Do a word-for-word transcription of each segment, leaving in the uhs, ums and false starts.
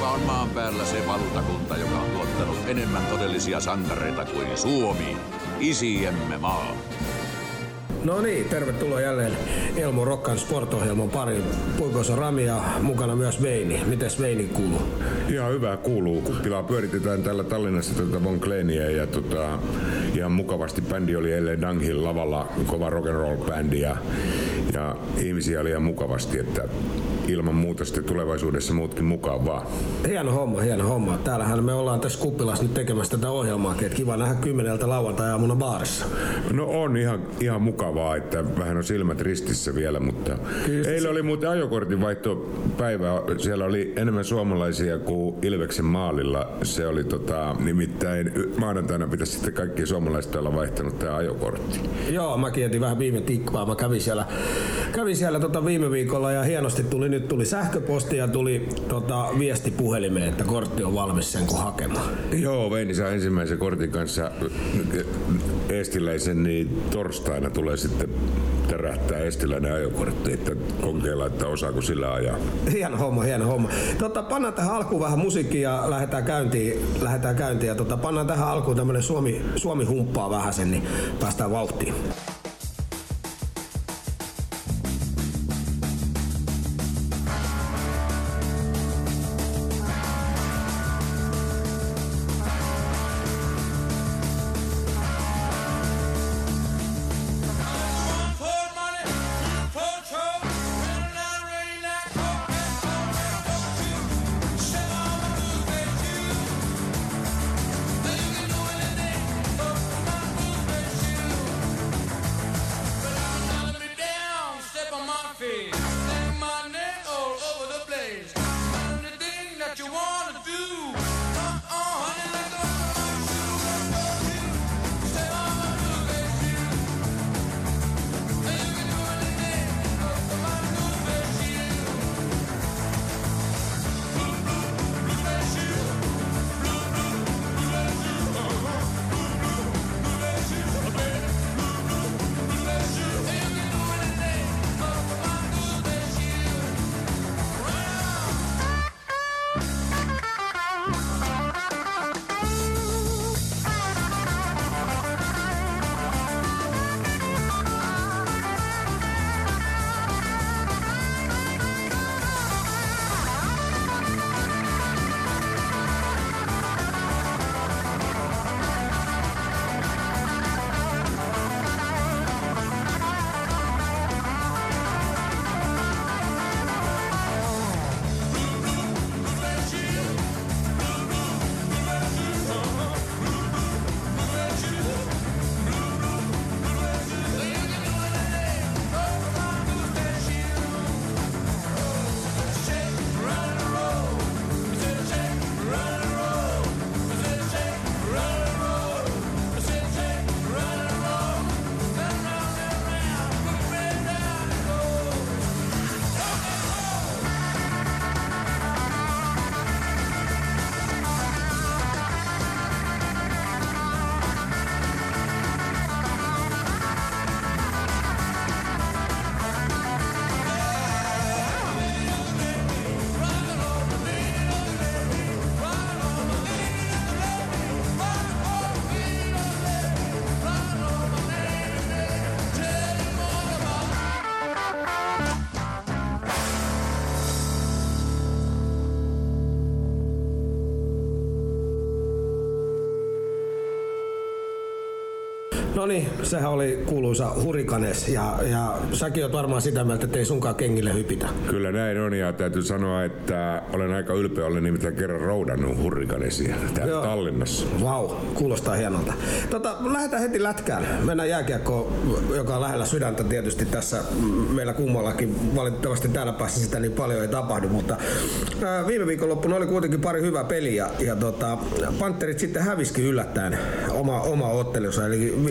on maan päällä se valtakunta, joka on tuottanut enemmän todellisia sankareita kuin Suomi, isiemme maa. No niin, tervetuloa jälleen Elmo Rockan sport-ohjelman pariin. Puikossa Rami ja mukana myös Veini. Mites Veini kuuluu? Ihan hyvä kuuluu. Kuppilaa pyöritetään täällä Tallinnassa tuota Von Kleenia ja tota, ihan mukavasti bändi oli L A Dunghill lavalla, kova rock'n'roll-bändi ja, ja ihmisiä oli ihan mukavasti, että ilman muuta sitten tulevaisuudessa muutkin mukaan vaan. Hieno homma, hieno homma. Täällähän me ollaan tässä Kuppilassa nyt tekemässä tätä ohjelmaakin, että kiva nähdä kymmeneltä lauantai-aamuna baarissa. No on ihan, ihan mukavaa, että vähän on silmät ristissä vielä, mutta kyllä eilen oli muuten ajokortin vaihtopäivä. Siellä oli enemmän suomalaisia kuin Ilveksen maalilla. Se oli tota, nimittäin maanantaina pitäisi sitten kaikki suomalaiset olla vaihtanut tämä ajokortti. Joo, mäkin jätin vähän viime tikkuvaa. Mä kävin siellä, kävin siellä tota viime viikolla ja hienosti tuli nyt tuli sähköposti ja tuli tota, viesti puhelimeen, että kortti on valmis sen kun hakemaan. Joo, Veini saa ensimmäisen kortin kanssa eestiläisen, niin torstaina tulee sitten tärähtää estiläinen ajokortti, että kokeilla, että osaako sillä ajaa. Hieno homma, hieno homma. Tota, pannaan tähän alkuun vähän musiikkia ja lähdetään käyntiin. Lähdetään käyntiin ja tota, pannaan tähän alkuun tämmönen Suomi, Suomi humppaa vähän sen, niin päästään vauhtiin. No niin, sehän oli kuuluisa Hurrikanes ja, ja säkin oot varmaan sitä mieltä, että ei sunkaan kengille hypitä. Kyllä näin on ja täytyy sanoa, että olen aika ylpeä, olen nimittäin kerran roudannut Hurrikanesia täällä Joo. Tallinnassa. Vau, wow, kuulostaa hienolta. Tota, lähdetään heti lätkään. Mennään jääkiekkoon, joka on lähellä sydäntä tietysti tässä meillä kummallakin. Valitettavasti täällä päässä sitä niin paljon ei tapahdu, mutta ää, viime viikonloppuna oli kuitenkin pari hyvää peliä ja tota, Panterit sitten häviskin yllättäen oma, oma ottelunsa. Eli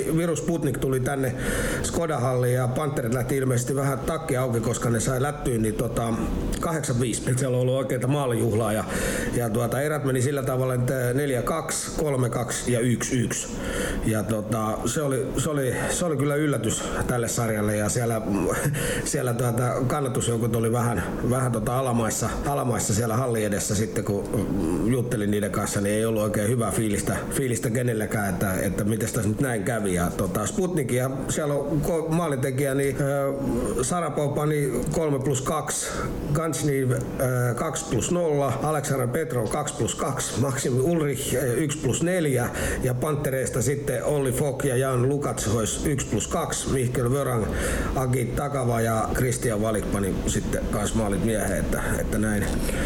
Viru Sputnik tuli tänne Skoda-halliin ja Panterit lähti ilmeisesti vähän takki auki, koska ne sai lättyyn niin tota, kahdeksan viisi. Siellä on ollut oikeita maalijuhlaa ja, ja tuota, erät meni sillä tavalla, että neljä kaksi, kolme kaksi ja yksi yksi. Ja tota, se, oli, se, oli, se oli kyllä yllätys tälle sarjalle ja siellä, siellä tuota, kannatusjoukot oli vähän, vähän tota alamaissa, alamaissa siellä hallin edessä sitten kun juttelin niiden kanssa, niin ei ollut oikein hyvää fiilistä, fiilistä kenellekään, että, että miten tässä nyt näin kävi. Ja tota, Sputnik ja siellä on maalintekijä, niin äh, Sarapov niin kolme plus kaksi, Gansniv äh, kaksi plus nolla, Aleksandr Petrov kaksi plus kaksi, Maxim Ulrich äh, yksi plus neljä ja Pantereista sitten Olli Fogg ja Jan Lukats yksi plus kaksi, Mihkel Vörang, Agit Takava ja Christian Valikpani sitten kans maalit miehen, että, että näin,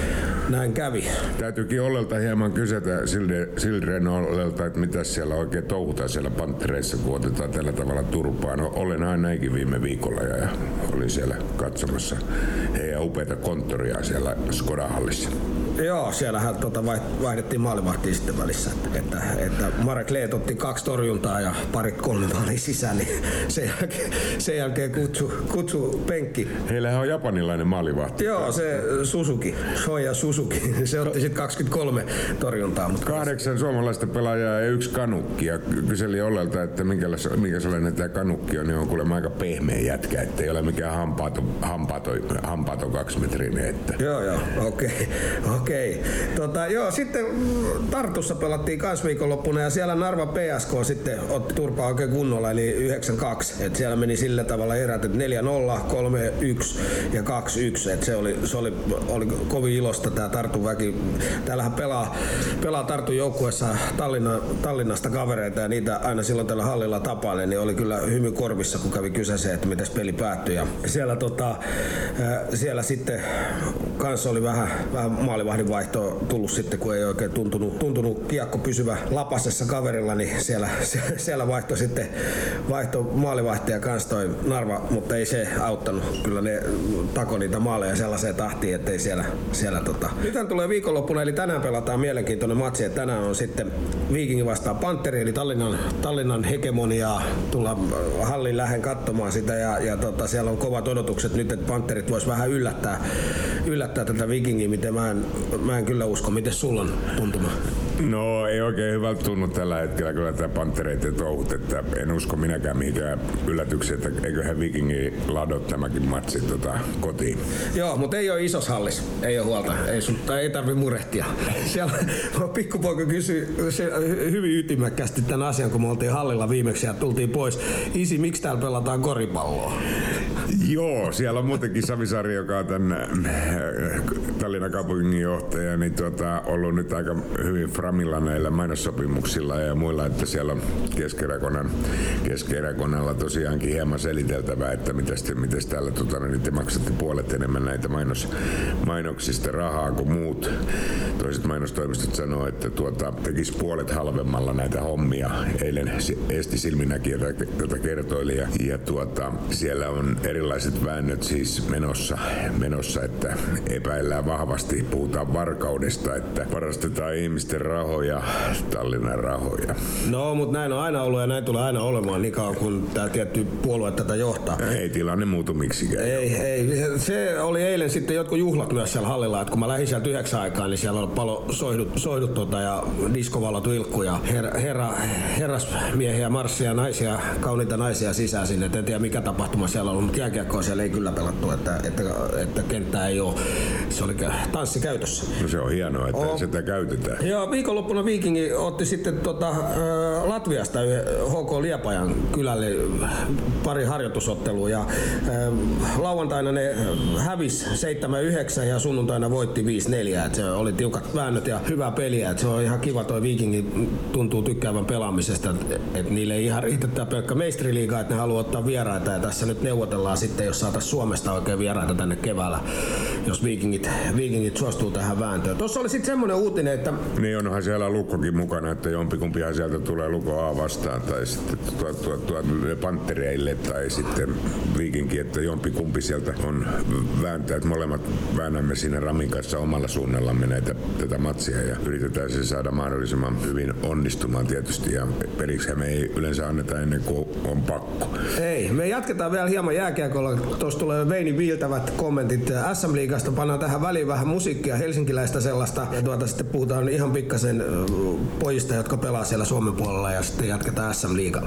näin kävi. Täytyykin Ollelta hieman kysytä Sildren Ollelta, että mitä siellä oikein touhutaan siellä Pantereissa, kun otetaan tällä tavalla turpaan. No, olen aina näinkin viime viikolla ja, ja olin siellä katsomassa heidän upeita konttoria siellä Skoda-hallissa. Joo, siellähän tota vaihdettiin maalivahtia sitten välissä, että, että, että Marek Leet otti kaksi torjuntaa ja parit kolme maalia sisään, niin sen jälkeen, sen jälkeen kutsu, kutsu penkki. Heillähän on japanilainen maalivahti. Joo, se Suzuki, Shoya Suzuki, se otti sitten kaksikymmentäkolme torjuntaa. Mutta kahdeksan suomalaista pelaajaa ja yksi kanukki ja kyseli Ollelta, että minkä sellainen tämä kanukki on, niin on kuulemma aika pehmeä jätkä, ettei ole mikään hampaaton, hampaaton, hampaaton kaksimetrinen. Että. Joo, joo, okei. Okay. Okei. Tota, joo, sitten Tartussa pelattiin kans viikonloppuna ja siellä Narva P S K sitten otti turpaa oikein kunnolla eli yhdeksän kaksi. Et siellä meni sillä tavalla erät, että neljä nolla, kolme yksi ja kaksi yksi. Et se oli, se oli, oli kovin ilosta tää Tartun väki. Täällähän pelaa, pelaa Tartun joukkueessa Tallinna, Tallinnasta kavereita ja niitä aina silloin tällä hallilla tapailee, niin oli kyllä hymy korvissa, kun kävi kyseeseen, että miten peli päättyi. Ja siellä, tota, siellä sitten kans oli vähän, vähän maalivahdin vaihtoa tullut sitten, kun ei oikein tuntunut, tuntunut kiekko pysyvä lapasessa kaverilla, niin siellä, siellä vaihto sitten vaihto maalivaihtaja kanssa toi Narva, mutta ei se auttanut. Kyllä ne tako niitä maaleja sellaiseen tahtiin, ettei siellä, siellä tota. Nythän tulee viikonloppuna, eli tänään pelataan mielenkiintoinen matsi, että tänään on sitten Vikingin vastaan Panteri, eli Tallinnan, Tallinnan hegemoniaa tulla hallin lähen katsomaan sitä ja, ja tota, siellä on kovat odotukset nyt, että Panterit vois vähän yllättää, yllättää tätä Vikingiä, miten mä en Mä en kyllä usko. Miten sulla on tuntuma? No ei oikein hyvältä tunnu tällä hetkellä kyllä tämä Pantereiden touhut, että en usko minäkään mihinkään yllätyksiä, että eiköhän Vikingi ladot tämäkin matsi tota, kotiin. Joo, mutta ei ole isos hallis. Ei ole huolta. Ei, sun, ei tarvi murehtia. Siellä pikkupoika kysyi hyvin ytimäkkästi tämän asian, kun me oltiin hallilla viimeksi ja tultiin pois. Isi, miksi täällä pelataan koripalloa? Joo, siellä on muutenkin Savisaari, joka on tämän Tallinnan kaupunginjohtaja, niin tuota, ollut nyt aika hyvin framilla näillä mainossopimuksilla ja muilla, että siellä on Keski-Rakonan, Keski-Rakonalla tosiaankin hieman seliteltävää, että mitäs, mitäs täällä tuota, niin te maksatte puolet enemmän näitä mainos, mainoksista rahaa kuin muut. Toiset mainostoimistot sanoo, että tuota, tekisi puolet halvemmalla näitä hommia. Eilen Eesti Silminäkijä tätä kertoili ja, ja tuota, siellä on erilaiset väännöt siis menossa, menossa, että epäillään vahvasti, puhutaan varkaudesta, että varastetaan ihmisten rahoja, Tallinnan rahoja. No, mutta näin on aina ollut ja näin tulee aina olemaan niin kauan, kun tämä tietty puolue tätä johtaa. Ei tilanne muutu miksikään. Ei, ei. Se oli eilen sitten jotkut juhlat myös siellä hallilla, että kun mä lähdin sieltä yhdeksän aikaan, niin siellä oli paljon soihdut, soihdut tuota, ja diskovalot vilkku ja her, herra, herrasmiehiä, marssia, naisia, kauniita naisia sisään sinne. Et en tiedä mikä tapahtuma siellä on, mutta jääkiekkoa siellä ei kyllä pelattu, että, että, että kenttää ei ole. Se oli tanssi käytössä. No se on hienoa, että oh. sitä käytetään. Joo, viikonloppuna Vikingi otti sitten tota, ä, Latviasta H K Liepajan kylälle pari harjoitusottelua ja ä, lauantaina ne hävisi seitsemän yhdeksän ja sunnuntaina voitti viisi neljä. Et se oli tiukat väännöt ja hyvää peliä. Et se on ihan kiva, toi Vikingi tuntuu tykkäävän pelaamisesta, että et niille ei ihan riitä tää pelkkä meistriliiga, että ne haluaa ottaa vieraita ja tässä nyt neuvotellaan sitten, jos saataisiin Suomesta oikein vieraita tänne keväällä, jos Vikingit, Vikingit suostuu tähän tähän vääntöön. Tuossa oli sitten semmoinen uutinen, että... Niin onhan siellä Lukkokin mukana, että jompikumpihan sieltä tulee Lukko A vastaan tai sitten tuo, tuo, tuo Panttereille tai sitten Viikinki, että jompikumpi sieltä on vääntää, että molemmat väännämme siinä Ramin kanssa omalla suunnallamme näitä, tätä matsia ja yritetään se saada mahdollisimman hyvin onnistumaan tietysti ja peliksi me ei yleensä anneta ennen kuin on pakko. Ei, me jatketaan vielä hieman jääkiekolla. Tuossa tulee Veini viiltävät kommentit S M-liigasta, pannaan tähän väliin vähän musiikkia, helsinkiläistä sellaista ja tuota sitten puhutaan ihan pikkasen pojista, jotka pelaa siellä Suomen puolella ja sitten jatketaan S M-liigalla.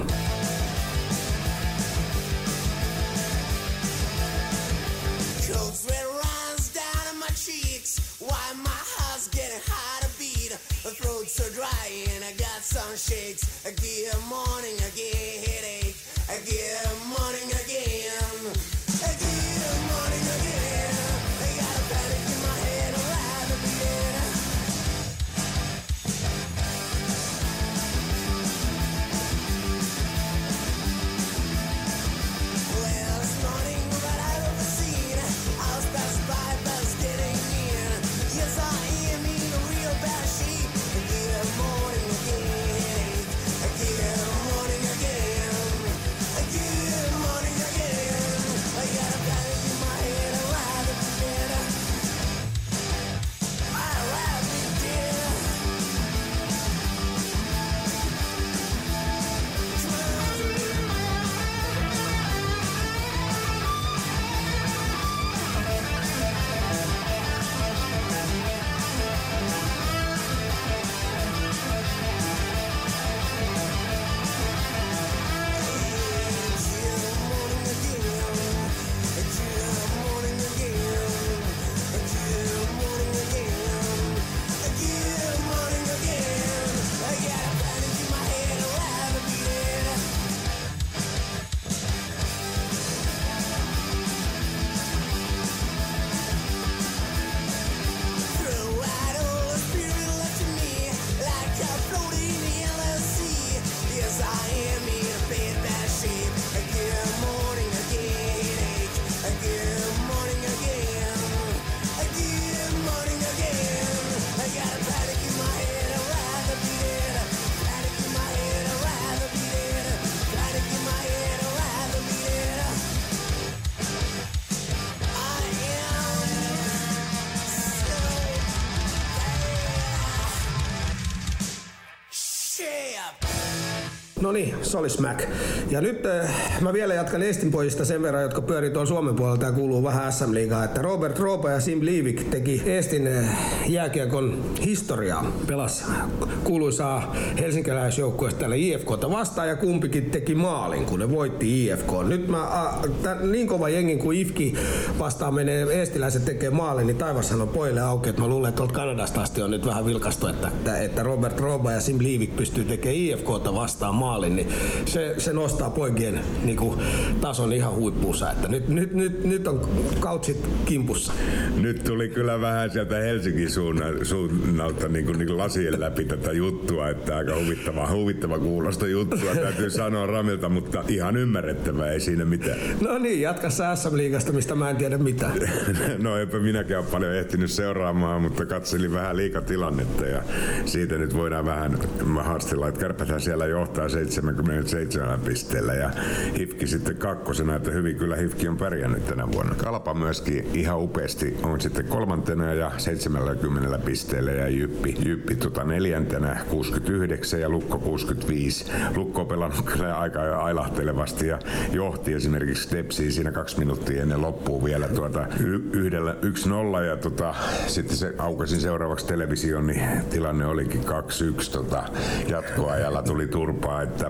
No niin, se oli Smack. Ja nyt äh, mä vielä jatkan Eestin pojista sen verran, jotka pyörii tuolla Suomen puolella. Tää kuuluu vähän S M-liigaa, että Robert Roopa ja Sim Liivik teki Eestin äh, jääkiekon historiaa. Pelasi kuuluisaa helsinkiläisjoukkueesta täällä I F K:ta vastaan ja kumpikin teki maalin, kun ne voitti I F K. Nyt mä, äh, tän, niin kova jengi kuin I F K vastaan menee eestiläiset tekee maalin, niin taivashan on pojille auki. Että mä luulen, että tuolta Kanadasta asti on nyt vähän vilkastu, että, että, että Robert Roopa ja Sim Liivik pystyy tekemään I F K:ta vastaan maalin, niin se, se nostaa poikien niin kuin, tason ihan huippuunsa. Että nyt, nyt, nyt, nyt on kautsit kimpussa. Nyt tuli kyllä vähän sieltä Helsingin suunnalta niin kuin, niin kuin lasien läpi tätä juttua, että aika huvittava, huvittava kuulosta juttua täytyy sanoa Ramilta, mutta ihan ymmärrettävää, ei siinä mitään. No niin, jatka sä S M-liigasta, mistä mä en tiedä mitään. No eipä minäkään ole paljon ehtinyt seuraamaan, mutta katselin vähän liigatilannetta ja siitä nyt voidaan vähän haastella, että Kärpäthän siellä johtaa seitsemänkymmentäseitsemän pisteellä ja Hifki sitten kakkosena, että hyvin kyllä Hifki on pärjännyt tänä vuonna. Kalpa myöskin ihan upeasti on sitten kolmantena ja seitsemänkymmentä pisteellä ja Jyppi, Jyppi tota neljäntenä kuusikymmentäyhdeksän ja Lukko kuusikymmentäviisi. Lukko on pelannut kyllä aika ailahtelevasti ja johti esimerkiksi Stepsiin siinä kaksi minuuttia ennen loppua vielä tuota y- yhdellä yksi nolla ja tota, sitten se aukasin seuraavaksi televisioon, niin tilanne olikin kaksi yksi tota, jatkoajalla tuli turpaa, että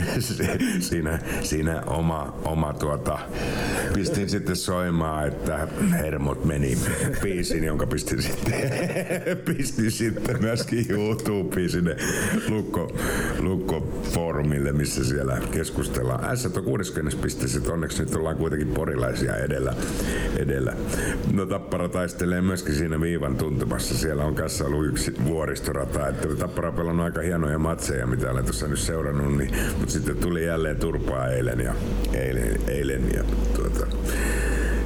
siinä, siinä oma, oma tuota, pistin sitten soimaan, että hermot meni biisin, jonka pistin sitten, pistin sitten myöskin YouTubeen sinne Lukko, Lukko-foorumille, missä siellä keskustellaan. S on kuudeskymmenes piste, sitten onneksi nyt ollaan kuitenkin porilaisia edellä. edellä. No Tappara taistelee myöskin siinä viivan tuntumassa. Siellä on kanssa ollut yksi vuoristorata, että Tappara on pelannut aika hienoja matseja, mitä olen tuossa nyt seurannut, niin, mutta sitten tuli jälleen turpaa eilen ja eilen, eilen ja tuota,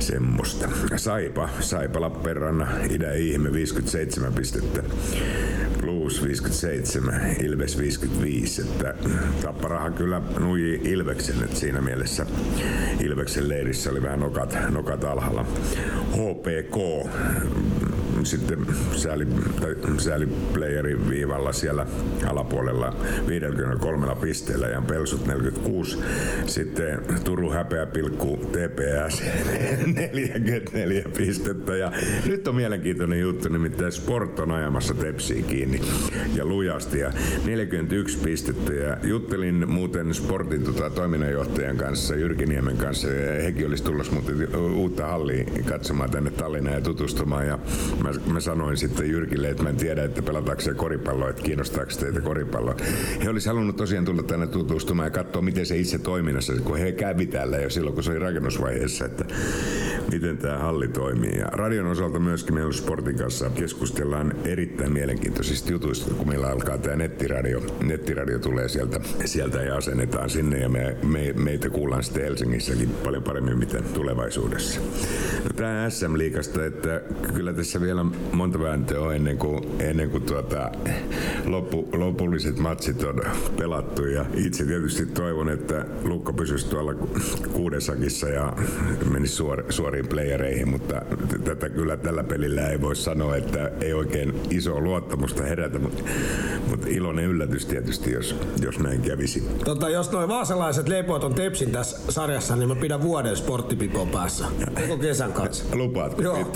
semmoista. Saipa, Saipa Lappeenrannan Idän-Ihme viisikymmentäseitsemän pistettä. Blues viisikymmentäseitsemän, Ilves viisikymmentäviisi, että Tapparahan kyllä nuiji Ilveksen, että siinä mielessä Ilveksen leirissä oli vähän nokat, nokat alhaalla. H P K sitten sääli, sääli playerin viivalla siellä alapuolella viisikymmentäkolme pisteellä ja Pelsut neljäkymmentäkuusi. Sitten Turun Häpeäpilkku T P S neljäkymmentäneljä pistettä. Ja nyt on mielenkiintoinen juttu, nimittäin Sport on ajamassa Tepsiä kiinni ja lujasti ja neljäkymmentäyksi pistettä. Ja juttelin muuten Sportin tota, toiminnanjohtajan kanssa, Jyrki Niemen kanssa, ja hekin olisi tulossa muuten uutta hallia katsomaan tänne Tallinnaan ja tutustumaan. Ja mä, mä sanoin sitten Jyrkille, että mä en tiedä, että pelataanko se koripalloa, että kiinnostaako teitä koripalloa. He olisi halunnut tosiaan tulla tänne tutustumaan ja katsoa, miten se itse toiminnassa, kun he kävi täällä jo silloin, kun se oli rakennusvaiheessa, että miten tämä halli toimii. Ja radion osalta myöskin meillä Sportin kanssa keskustellaan erittäin mielenkiintoisista jutuista, kun meillä alkaa tämä nettiradio. Nettiradio tulee sieltä, sieltä ja asennetaan sinne ja me, me, meitä kuullaan sitten Helsingissäkin paljon paremmin mitä tulevaisuudessa. No, tämä S M-liigasta, että kyllä tässä vielä monta vääntöä on ennen kuin, ennen kuin tuota, loppu, lopulliset matsit on pelattu ja itse tietysti toivon, että Lukko pysyisi tuolla kuudessakissa ja menisi suor, suoriin playereihin, mutta tätä kyllä tällä pelillä ei voi sanoa, että ei oikein isoa luottamusta herätä, mutta, mutta iloinen yllätys tietysti, jos, jos näin kävisi. Tota, jos noin vaasalaiset leipoot on Tepsin tässä sarjassa, niin mä pidän vuoden sporttipipoon päässä. Koko kesän kanssa. Lupaatko? Joo.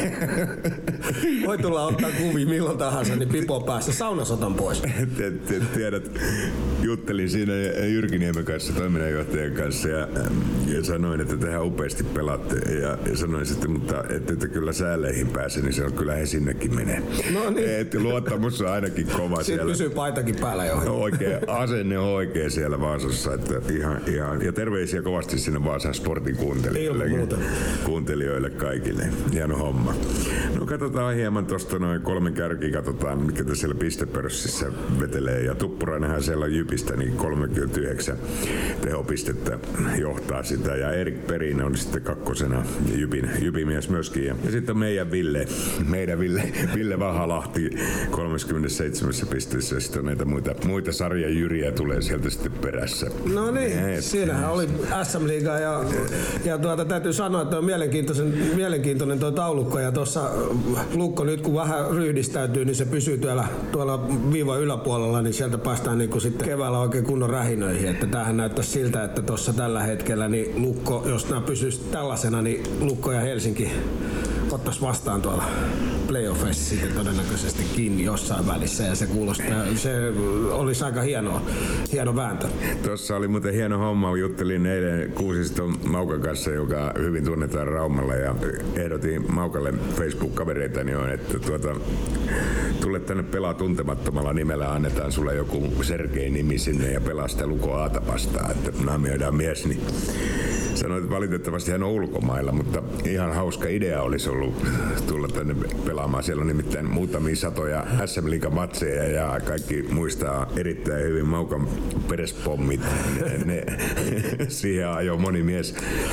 Voi tulla ottaa kuvia milloin tahansa, niin pipoon päässä. Saunas otan pois. Tiedät, juttelin siinä Jyrki Niemen kanssa, toiminnanjohtajan kanssa ja, ja sanoin, että tehdään upeasti pelaatte. Ja, ja sanoin sitten, mutta että, että kyllä sääleihin pääse, niin se on kyllä he sinnekin menee. No niin. Et, luottamus on ainakin kova Sitten siellä. pysyy paitakin päällä jo. Oikein, asenne on oikein siellä Vaasassa. Että ihan, ihan, ja terveisiä kovasti sinne Vaasan Sportin kuuntelijoille. Kuuntelijoille kaikille. Hieno homma. No katsotaan hieman tuosta noin kolmen kärkiä, katsotaan mikä tässä siellä pistepörssissä vetelee. Ja Tuppurainenhan siellä on Jypistä, niin kolmekymmentäyhdeksän tehopistettä johtaa sitä. Ja Erik Perin on sitten kakkosena Jypin, Jypin mies myöskin. Ja, ja sitten meidän Ville, meidän Ville, Ville Vahalahti kolmekymmentäseitsemän pisteessä. Sitten näitä muita, muita sarjajyriä tulee sieltä sitten perässä. No niin, Eet. Siinähän oli S M-liiga ja, ja tuota, täytyy sanoa, että on mielenkiintoinen, mielenkiintoinen tuo taulukko. Ja tuossa Lukko nyt kun vähän ryhdistäytyy, niin se pysyy tuolla, tuolla viivan yläpuolella, niin sieltä päästään niin kuin sitten keväällä oikein kunnon rähinöihin. Että tämähän näyttäisi siltä, että tuossa tällä hetkellä niin Lukko, jos nämä pysyisi tällaisena, niin Lukko ja Helsinki ottaisi vastaan tuolla playoffeissa sitten todennäköisesti kiinni jossain välissä ja se kuulostaa, se olisi aika hieno, hieno vääntö. Tuossa oli muuten hieno homma, juttelin eilen Kuusiston Maukan kanssa, joka hyvin tunnetaan Raumalla ja ehdotin Maukalle Facebook-kavereitani jo, että tuota, tule tänne pelaa tuntemattomalla nimellä, annetaan sulle joku Sergei-nimi sinne ja pelaa sitä Lukko Aata vastaan, että naamioidaan mies, niin sanoin, että valitettavasti hän on ulkomailla, mutta ihan hauska idea olisi ollut tulla tänne pelaamaan. Siellä on nimittäin muutamia satoja S M-liigan matseja ja kaikki muistaa erittäin hyvin Maukan perespommit. Ne, ne, siihen ajoi moni mies,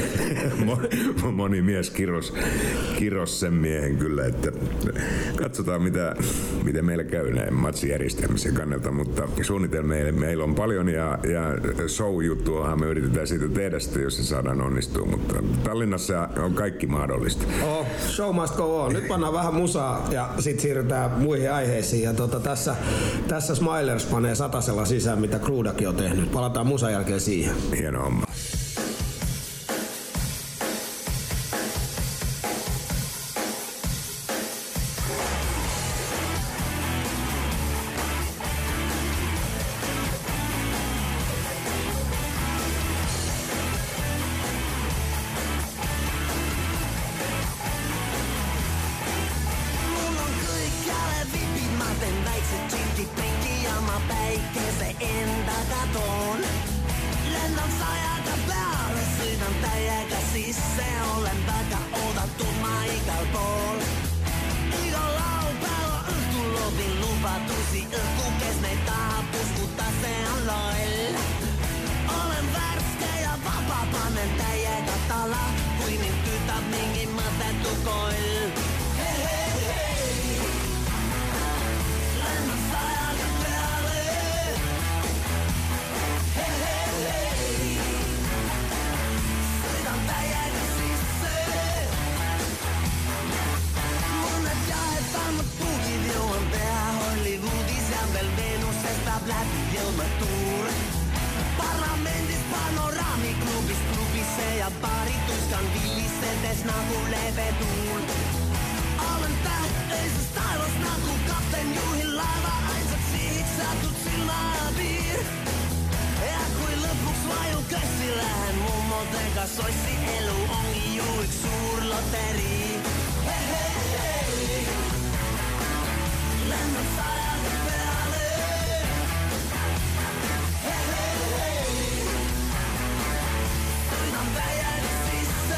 moni mies kiros, kiros sen miehen kyllä, että katsotaan mitä, miten meillä käy näin matsijärjestelmisen kannalta, mutta suunnitelmia meillä on paljon ja, ja show-juttuahan me yritetään siitä tehdä sitä, jos se saadaan onnistua, mutta Tallinnassa on kaikki mahdollista. Oh, show must go on. Nyt pannaan vähän musaa ja sitten siirrytään muihin aiheisiin. Ja tota, tässä, tässä Smilers panee satasella sisään, mitä Krudakin on tehnyt. Palataan musan jälkeen siihen. Hieno homma. Olen värskä ja vapaa panen täjä katala, kuin tytä mingi uskoil. Hei hei hei, lennä sä jalka päälle. Hei hei hei, sõidan täiega sisse. Monet jaetammat puukid jõuan teha Hollywoodis ja veel Venusest läheb läbi jõudmatuur. Parlamendis panoraamiklubis klubisse ja baari tuskan villisedes nagu leebe tuul. Olen tähteises taivas nagu kapten juhin laiva ainsaks sihiks satud silmapiir. Ja kui lõpuks vajun kössi lähen mummodega sossi, elu ongi ju üks suur loterii. Hei hei hei, lennab sajaga peale. Hei hei hei, sõidan täiega sisse.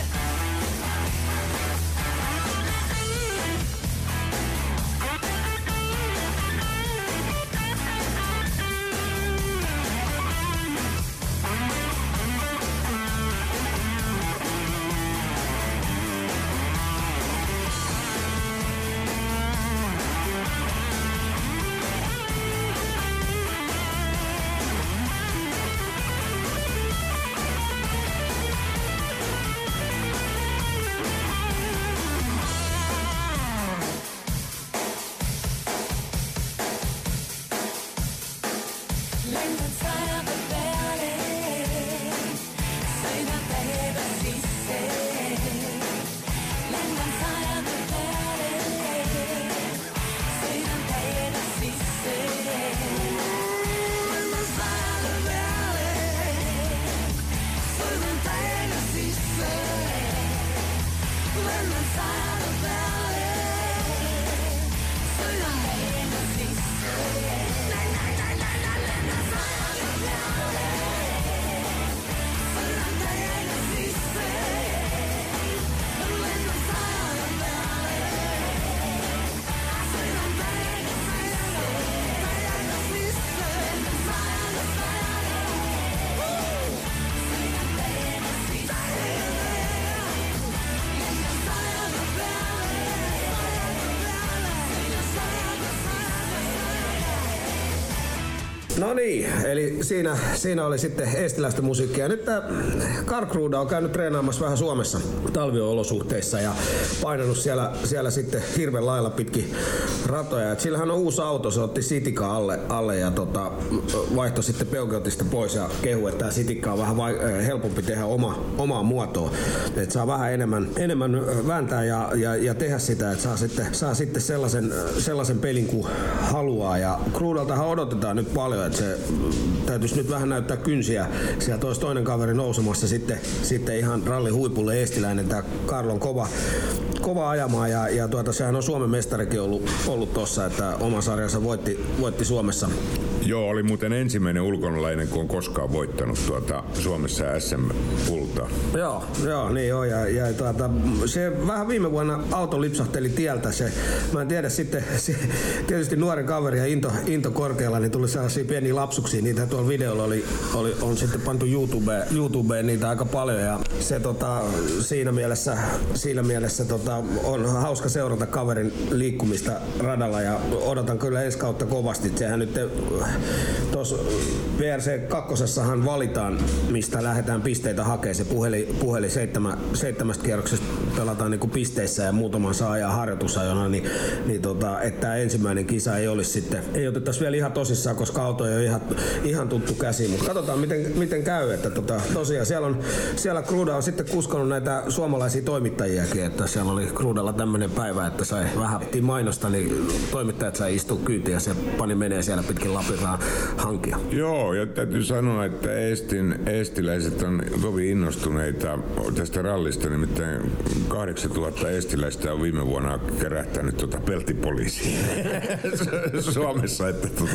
Lennän sajaga peale, sõidan täiega sisse. Lennän sajaga peale, sõidan täiega sisse. Lennän sajaga peale, sõidan täiega sisse. Lennän sajaga peale, sõidan täiega sisse. No niin, eli siinä, siinä oli sitten eestiläistä musiikkia. Nyt tää Carl Kruda on käynyt treenaamassa vähän Suomessa talviolosuhteissa ja painanut siellä, siellä sitten hirveän lailla pitkin ratoja. Et sillähän on uusi auto, se otti Citica alle, alle ja tota, vaihtoi sitten Peugeotista pois ja kehui, että tää Citica on vähän vai, helpompi tehdä oma, omaa muotoa. Et saa vähän enemmän, enemmän vääntää ja, ja, ja tehdä sitä, että saa sitten, saa sitten sellaisen, sellaisen pelin kuin haluaa. Ja Krudaltahan odotetaan nyt paljon, että se täytyisi nyt vähän näyttää kynsiä. Sieltä olisi toinen kaveri nousemassa sitten, sitten ihan rallin huipulle, eestiläinen. Tää Karl on kova, kova ajamaan ja, ja tuota, sehän on Suomen mestarikin ollut, ollut tossa, että oma sarjansa voitti, voitti Suomessa. Joo, oli muuten ensimmäinen ulkomaalainen, kun on koskaan voittanut tuota Suomessa S M-kultaa. Joo, joo, niin joo. Ja, ja tuota, se vähän viime vuonna auto lipsahteli tieltä. Se, mä en tiedä sitten, se, tietysti nuoren kaveri ja into, into korkealla, niin tuli sellaisia pieniä lapsuksia. Niitä tuolla videolla oli, oli, on sitten pantu YouTubeen, YouTubeen niitä aika paljon. Ja se tota, siinä mielessä, siinä mielessä tota, on hauska seurata kaverin liikkumista radalla ja odotan kyllä ensi kautta kovasti. Sehän nyt tuossa V R C kakkosessahan valitaan, mistä lähdetään pisteitä hakemaan. Se puheli, puheli seitsemä, seitsemästä kierroksesta pelataan niinku pisteissä ja muutaman saa ajaa harjoitusajona, niin, niin tota, että ensimmäinen kisa ei olisi sitten, ei otettaisi vielä ihan tosissaan, koska auto ei ole ihan, ihan tuttu käsi, mutta katsotaan miten, miten käy, että tota, tosiaan siellä on, siellä Kruda on sitten kuskonut näitä suomalaisia toimittajiakin, että siellä oli Krudalla tämmöinen päivä, että sai vähän mainosta, niin toimittajat sai istua kyytiin ja se pani menee siellä pitkin Lapinraan hankia. Joo, ja täytyy sanoa, että Eestin, eestiläiset on kovin innostuneita tästä rallista, nimittäin kahdeksantuhatta eestiläistä on viime vuonna kerähtänyt tuota peltipoliisia Suomessa, että, tuota,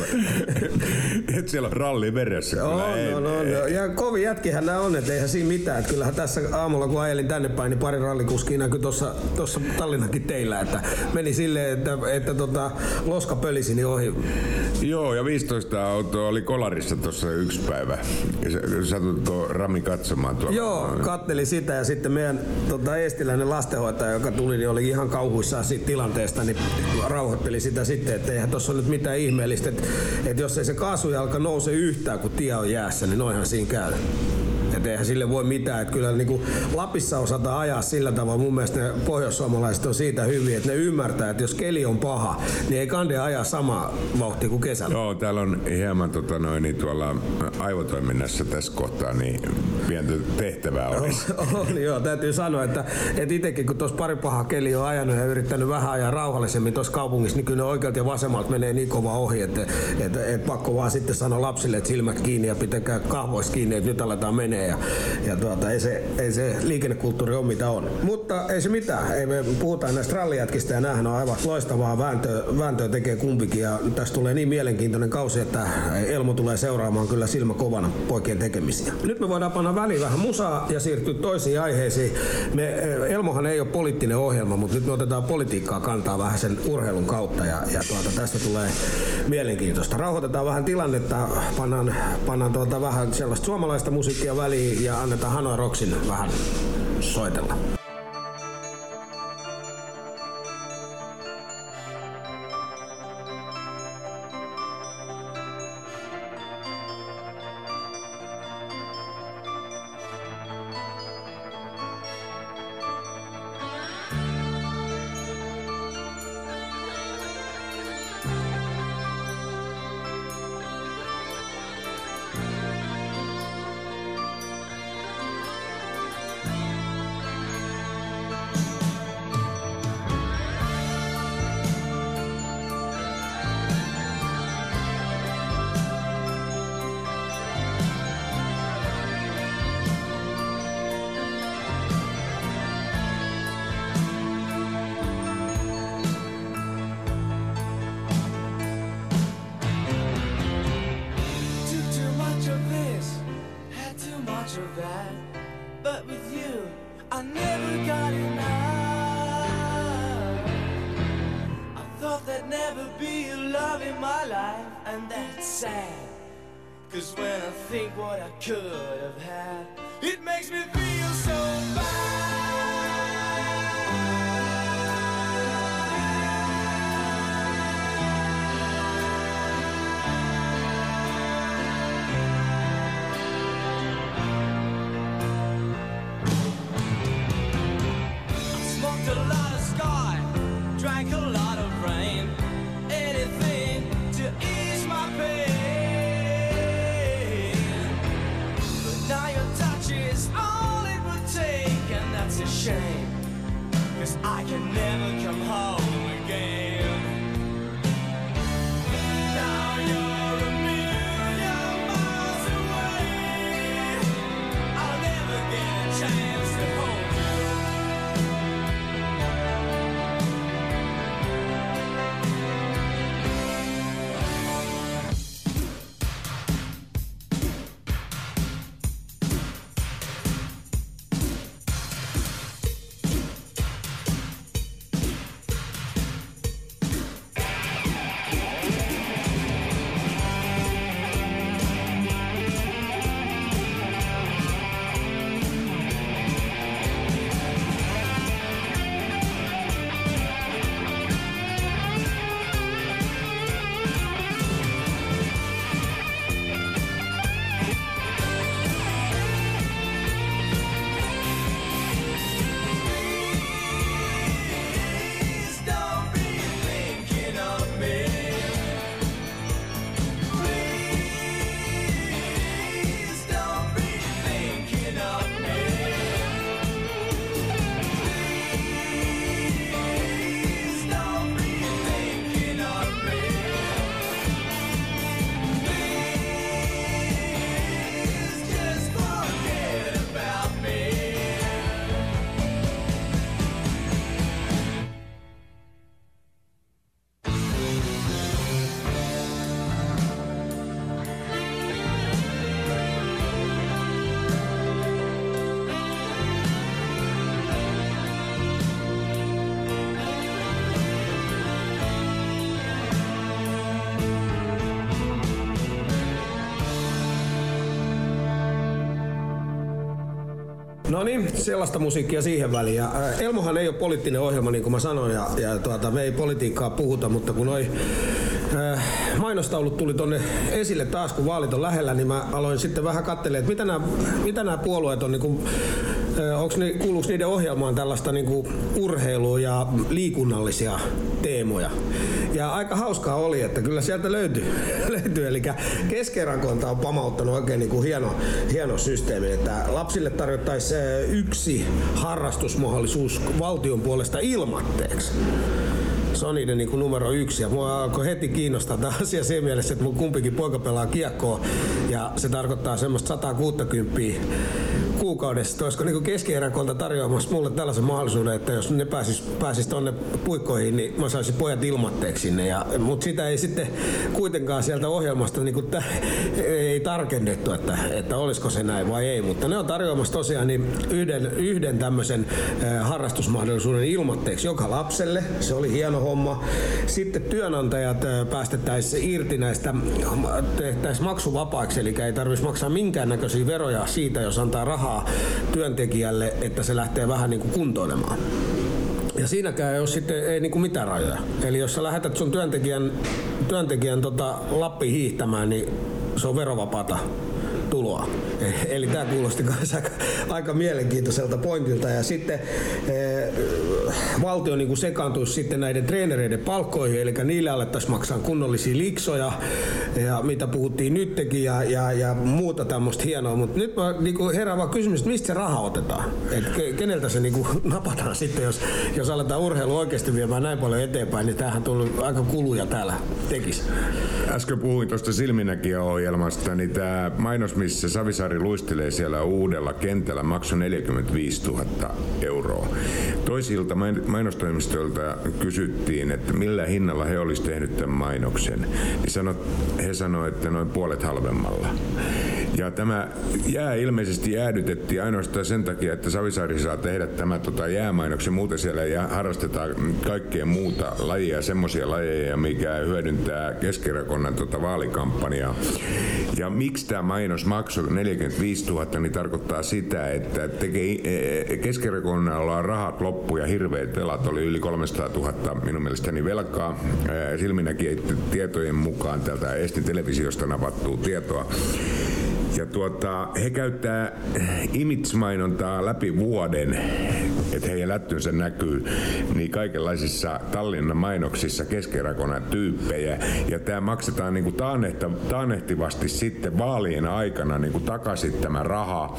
että siellä on ralli veressä. On, kyllä on, on, on. Ja kovin jätkihän nämä on, että eihän siinä mitään. Että kyllähän tässä aamulla kun ajelin tänne päin, niin pari rallikuskia näkyi tuossa, tuossa Tallinnankin teillä, että meni silleen, että, että tota, loska pölisi niin ohi. Joo, ja toista autoa oli kolarissa tuossa yksi päivä. Satutko Rami katsomaan tuolla? Joo, katteli sitä ja sitten meidän tota, eestiläinen lastenhoitaja, joka tuli, niin oli ihan kauhuissaan siitä tilanteesta, niin rauhoitteli sitä sitten, että eihän tuossa ole nyt mitään ihmeellistä, että, että jos ei se kaasujalka nouse yhtään, kun tie on jäässä, niin noinhan siinä käy. Että eihän sille voi mitään. Että kyllä niin kuin Lapissa osataan ajaa sillä tavalla. Mun mielestä ne pohjoissuomalaiset on siitä hyviä, että ne ymmärtää, että jos keli on paha, niin ei kande ajaa sama vauhtia kuin kesällä. Joo, täällä on hieman tota noin, niin tuolla aivotoiminnassa tässä kohtaa niin pientä tehtävää olisi. On, joo, täytyy sanoa, että, että itsekin kun tuossa pari pahaa keli on ajanut ja yrittänyt vähän ajaa rauhallisemmin tuossa kaupungissa, niin kyllä ne oikealta ja vasemmalta menee niin kova ohi, että, että, että, että pakko vaan sitten sanoa lapsille, että silmät kiinni ja pitäkää kahvoista kiinni, että nyt aletaan menee. Ja, ja tuota, ei, se, ei se liikennekulttuuri ole mitä on. Mutta ei se mitään. Ei me puhutaan näistä rallijätkistä ja näähän on aivan loistavaa vääntöä, vääntöä tekee kumpikin. Ja tästä tulee niin mielenkiintoinen kausi, että Elmo tulee seuraamaan kyllä silmä kovana poikien tekemisiä. Nyt me voidaan panna väliin vähän musaa ja siirtyä toisiin aiheisiin. Me, Elmohan ei ole poliittinen ohjelma, mutta nyt me otetaan politiikkaa kantaa vähän sen urheilun kautta ja, ja tuota, tästä tulee mielenkiintoista. Rauhoitetaan vähän tilannetta, pannaan, pannaan tuota vähän sellaista suomalaista musiikkia väliin ja annetaan Hanoi Rocksin vähän soitella. No niin, sellaista musiikkia siihen väliin. Ja Elmohan ei ole poliittinen ohjelma, niin kuin mä sanoin, ja, ja tuota, me ei politiikkaa puhuta, mutta kun noi äh, mainostaulut tuli tonne esille taas, kun vaalit on lähellä, niin mä aloin sitten vähän katselemaan, että mitä nämä, mitä nämä puolueet on, niin kuin, äh, onko ne, kuuluuko niiden ohjelmaan tällaista niin kuin urheilua ja liikunnallisia teemoja. Ja aika hauskaa oli, että kyllä sieltä löytyi, löytyi eli Keskerakon on pamauttanut oikein niin kuin hieno, hieno systeemi, että lapsille tarjottaisiin yksi harrastusmahdollisuus valtion puolesta ilmatteeksi. Se on niiden niin kuin numero yksi ja mua alkoi heti kiinnostaa tämä asia siinä mielessä, että mun kumpikin poika pelaa kiekkoa ja se tarkoittaa semmoista sata kuusikymmentä kuukaudessa. Olisiko niin Keski-Erakolta tarjoamassa mulle tällaisen mahdollisuuden, että jos ne pääsis, pääsis tonne puikkoihin, niin mä saisin pojat ilmatteeksi sinne. Ja, mutta sitä ei sitten kuitenkaan sieltä ohjelmasta niin kuin t- ei tarkennettu, että, että olisiko se näin vai ei. Mutta ne on tarjoamassa tosiaan niin yhden, yhden tämmöisen äh, harrastusmahdollisuuden ilmatteeksi joka lapselle. Se oli hieno homma. Sitten työnantajat äh, päästettäisiin irti näistä, tehtäisiin maksuvapaiksi, eli ei tarvitsisi maksaa minkäännäköisiä veroja siitä, jos antaa rahaa työntekijälle, että se lähtee vähän niin kuin kuntoilemaan. Ja siinäkään ei ole sitten ei niin kuin mitään rajoja. Eli jos sä lähetät sun työntekijän, työntekijän tota Lappiin hiihtämään, niin se on verovapaata tuloa. Eli tämä kuulosti myös aika, aika mielenkiintoiselta pointilta. Ja sitten e, valtio niin kuin sekaantuisi sitten näiden treenereiden palkkoihin, eli niille alettaisiin maksaa kunnollisia liksoja, ja mitä puhuttiin nytkin, ja, ja, ja muuta tämmöistä hienoa. Mutta nyt mä, niin kuin herää vaan kysymys, että mistä se raha otetaan? Et ke, keneltä se niin kuin napataan sitten, jos, jos aletaan urheilu oikeasti viemään näin paljon eteenpäin, niin tämähän tuli aika kuluja täällä tekisi. Äsken puhuin tuosta Silminäkijä-ohjelmasta, niin tämä mainos, missä Savisaari luistelee siellä uudella kentällä, maksoi neljäkymmentäviisituhatta euroa. Toisilta mainostoimistoilta kysyttiin, että millä hinnalla he olisivat tehnyt tämän mainoksen. Niin sanot, he sanoivat, että noin puolet halvemmalla. Ja tämä jää ilmeisesti jäädytettiin ainoastaan sen takia, että Savisaari saa tehdä tämä tota, jäämainoksen. Muuten siellä ja harrastetaan kaikkea muuta lajia, semmoisia lajeja, mikä hyödyntää Keski-Rakonnan tota, vaalikampanjaa. Ja miksi tämä mainos maksoi neljäkymmentäviisituhatta, niin tarkoittaa sitä, että tekee, Keski-Rakonnalla on rahat loppu ja hirveät velat, oli yli kolmesataatuhatta minun mielestäni velkaa. Silminäkin tietojen mukaan täältä Estin televisiosta napattuu tietoa. Ja tuota, he käyttää image-mainontaa läpi vuoden, että heidän lättynsä näkyy niin kaikenlaisissa Tallinnan mainoksissa Keski-Rakonnan tyyppejä. Ja tämä maksetaan niin kuin taannehtivasti sitten vaalien aikana niin kuin takaisin tämä raha.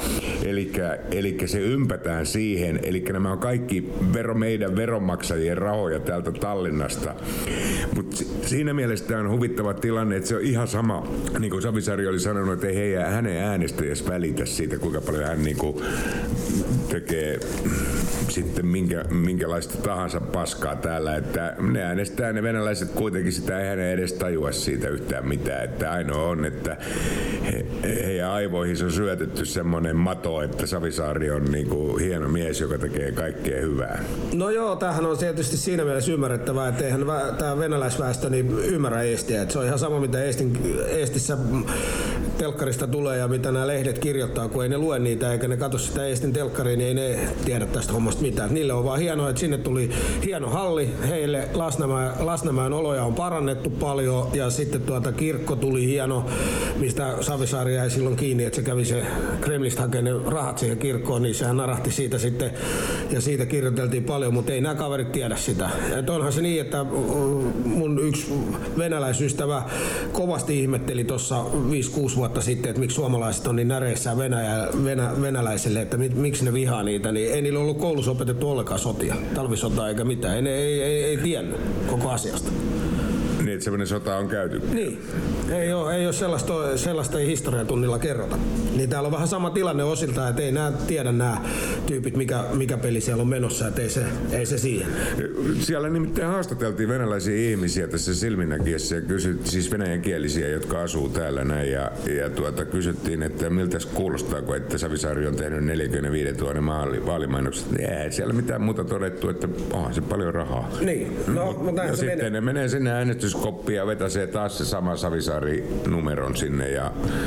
Eli se ympätään siihen. Eli nämä on kaikki vero, meidän veronmaksajien rahoja täältä Tallinnasta. Mutta siinä mielessä tämä on huvittava tilanne, että se on ihan sama, niin kuin Savisaari oli sanonut, että ei heidän, hänen äänestäjäs välitä siitä, kuinka paljon hän niin kuin tekee sitten minkä, minkälaista tahansa paskaa täällä, että ne äänestää ne venäläiset kuitenkin, sitä ei hänen edes tajua siitä yhtään mitään, että ainoa on, että he, heidän aivoihin on syötetty semmoinen mato, että Savisaari on niin kuin hieno mies, joka tekee kaikkea hyvää. No joo, tämähän on tietysti siinä mielessä ymmärrettävää, että eihän tämä venäläisväestö niin ymmärrä Eestiä, että se on ihan sama mitä Eestin, Eestissä telkkarista tulee ja mitä nämä lehdet kirjoittaa, kun ei ne lue niitä eikä ne katso sitä Eestin telkkariin, niin ei ne tiedä tästä hommasta mitään. Niille on vaan hienoa, että sinne tuli hieno halli, heille Lasnamäen, Lasnamäen oloja on parannettu paljon ja sitten tuota kirkko tuli hieno, mistä Savisaari jäi silloin kiinni, että se kävi se Kremlistä hakemaan rahat siihen kirkkoon, niin sehän narahti siitä sitten ja siitä kirjoiteltiin paljon, mutta ei nämä kaverit tiedä sitä. Et onhan se niin, että mun yksi venäläisystävä kovasti ihmetteli tuossa viisi kuusi vuotta sitten, että miksi suomalaiset on niin näreissään Venäjä, Venä, venäläisille, että mit, miksi ne vihaa niitä, niin ei niillä ollut koulussa opetettu ollenkaan sotia, talvisotaa eikä mitään, ei, ne, ei, ei, ei tiennyt koko asiasta. Niin, että semmoinen sota on käyty. Niin, ei ole, ei ole sellaista, sellaista ei historiatunnilla kerrota. Niin täällä on vähän sama tilanne osilta, että ei nämä tiedä nämä tyypit, mikä, mikä peli siellä on menossa, että ei se, ei se siihen. Siellä nimittäin haastateltiin venäläisiä ihmisiä tässä Silminäkijässä ja kysyt, siis venäjänkielisiä, jotka asuu täällä näin ja, ja tuota, kysyttiin, että miltä kuulostaako, että Savisaari on tehnyt neljäkymmentäviisituhatta vaali, vaalimainokset. Ei siellä mitään muuta todettu, että onhan se paljon rahaa. Niin, no, Mut, mutta se sitten menee. ne menee sinne äänestyskoppiin ja vetäsee taas se sama Savisaari-numeron sinne ja,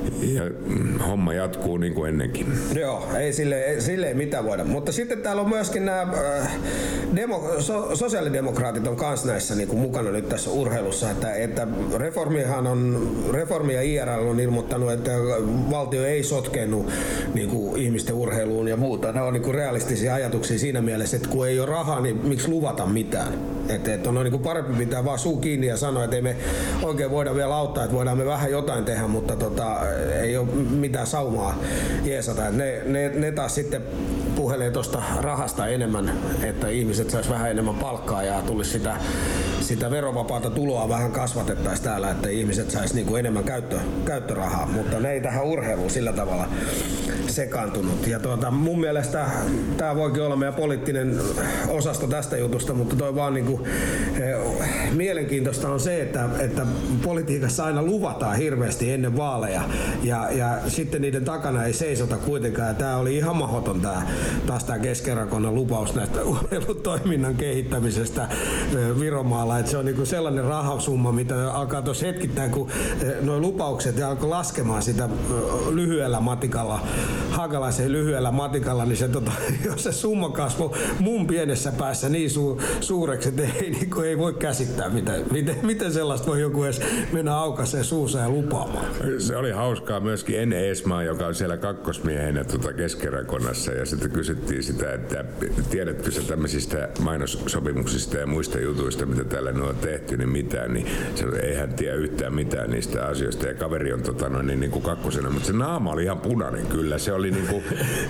ja homma jatkuu niin kuin ennenkin. Joo, ei sille, ei, sille ei mitään voida. Mutta sitten täällä on myöskin nämä äh, demo, so, sosiaalidemokraatit on kans näissä niin kuin mukana nyt tässä urheilussa, että, että reformihan on, reformi ja I R L on ilmoittanut, että valtio ei sotkeennu niin kuin ihmisten urheiluun ja muuta. Ne on niin kuin realistisia ajatuksia siinä mielessä, että kun ei ole rahaa, niin miksi luvata mitään? Että, että on niin kuin parempi pitää vaan suu kiinni ja sanoa, että ei me oikein voida vielä auttaa, että voidaan me vähän jotain tehdä, mutta tota, ei ole mitään saumaa jeesata. Ne, ne, ne taas sitten puhelee tuosta rahasta enemmän, että ihmiset sais vähän enemmän palkkaa ja tulisi sitä, sitä verovapaata tuloa vähän kasvatettaisiin täällä, että ihmiset sais niinku enemmän käyttö, käyttörahaa, mutta ne ei tähän urheiluun sillä tavalla sekaantunut. Ja tuota, mun mielestä tämä voikin olla meidän poliittinen osasto tästä jutusta, mutta toi vaan niinku, eh, mielenkiintoista on se, että, että politiikassa aina luvataan hirveästi ennen vaaleja ja, ja sitten niiden takana ei seisota kuitenkaan. Tämä oli ihan mahdoton tämä, taas tämä Keskerakonna lupaus näistä urheilutoiminnan kehittämisestä Viromaalla, että se on niinku sellainen rahasumma, mitä alkaa tuossa hetkittäin, kun nuo lupaukset ja alkoi laskemaan sitä lyhyellä matikalla, Hakalaisen lyhyellä matikalla, niin se, tota, jos se summa kasvoi mun pienessä päässä niin su, suureksi, että ei, niin ei voi käsittää, miten, miten, miten sellaista voi joku edes mennä aukaiseen suussa ja lupaamaan. Se oli hauskaa myöskin ennen Esmaa, joka on siellä kakkosmiehenä tuota Keskerakonnassa, ja sitten kysyttiin sitä, että tiedätkö sä tämmöisistä mainossopimuksista ja muista jutuista, mitä täällä on tehty, niin mitään, niin se ei hän tiedä yhtään mitään niistä asioista, ja kaveri on tota, no, niin, niin kuin kakkosena, mutta se naama oli ihan punainen kyllä, se oli niin kuin,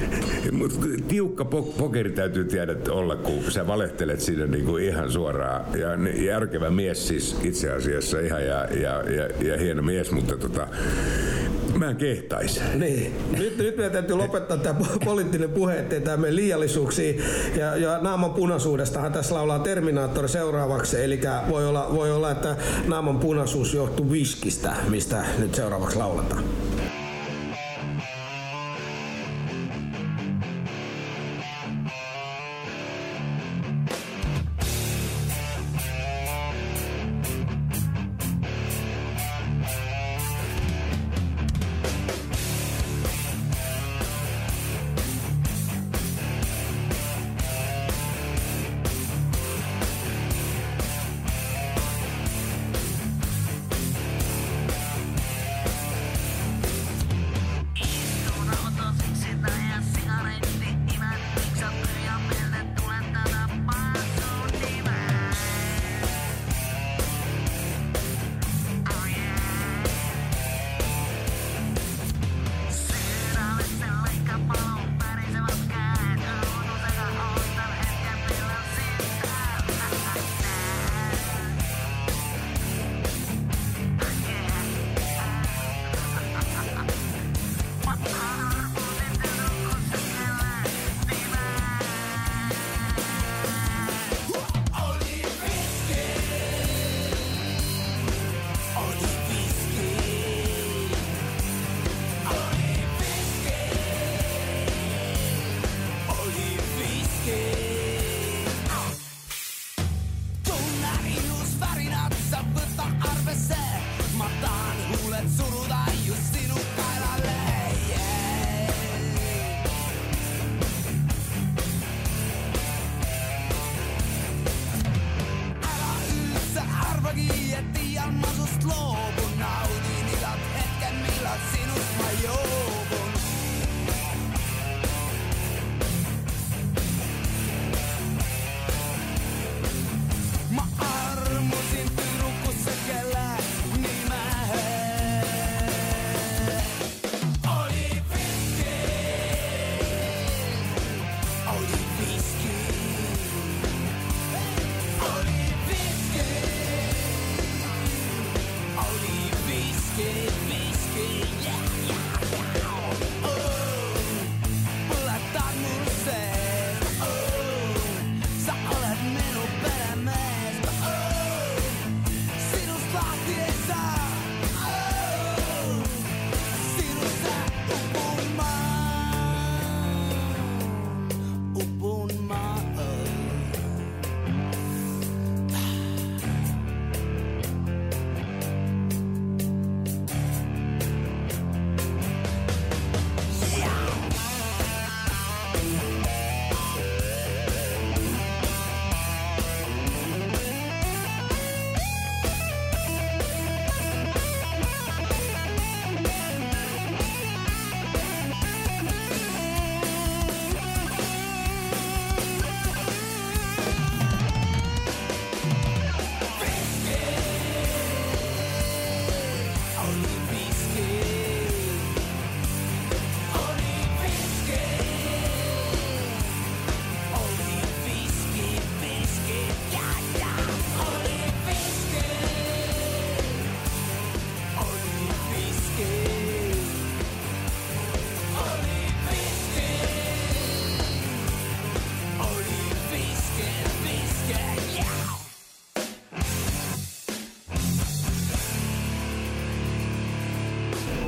tiukka pokeri täytyy tiedä olla, kun sä valehtelet siinä niin kuin ihan suoraan, ja järkevä mies siis itse asiassa ihan ja, ja, ja, ja hieno mies, mutta tota, mä en kehtaisi. Niin. Nyt, nyt meidän täytyy lopettaa tämä poliittinen puhe, ettei tämä mene liiallisuuksiin. Ja, ja naaman punaisuudestahan tässä laulaa Terminaattori seuraavaksi. Eli voi olla, voi olla, että naaman punaisuus johtuu viskistä, mistä nyt seuraavaksi lauletaan.